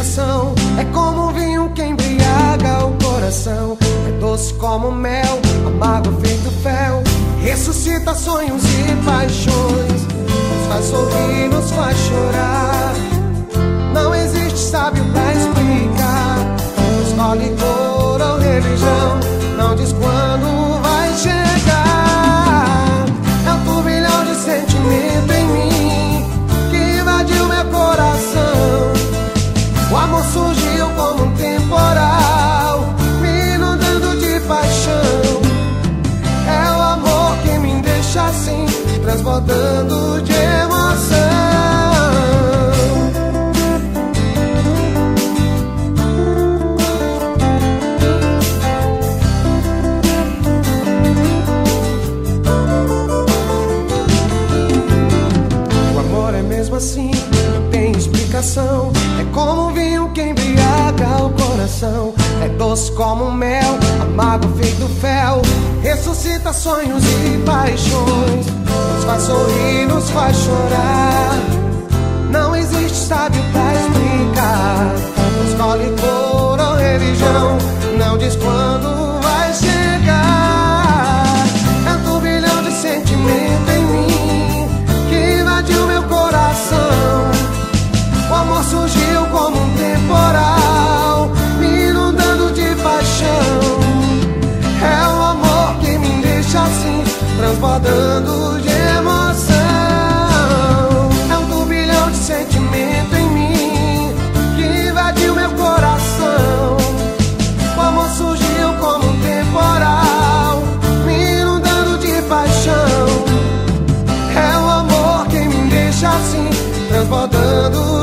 explicação. É como um vinho que embriaga o coração. É doce como mel, amargo feito fel. Ressuscita sonhos e paixões. Nos faz sorrir, nos faz chorar. Não existe sábio pra explicar. Não escolhe cor ou religião. Não diz quando vai chegar. É um turbilhão de sentimento em mim que invadiu meu coração. O amor surgiu como um temporal, me inundando de paixão. É o amor que me deixa assim, transbordando de emoção. Assim, não tem explicação. É como um vinho que embriaga o coração. É doce como mel, amargo feito fel. Ressuscita sonhos e paixões. Nos faz sorrir, nos faz chorar. Não existe sábio pra explicar. Não escolhe cor ou religião. Não diz quando vai chegar. É um turbilhão de sentimento em mim que invadiu meu coração. O amor surgiu como um temporal, me inundando de paixão. É o amor que me deixa assim, transbordando de emoção. É um turbilhão de sentimento em mim que invadiu meu coração. O amor surgiu como um temporal, me inundando de paixão. É o amor que me deixa assim, transbordando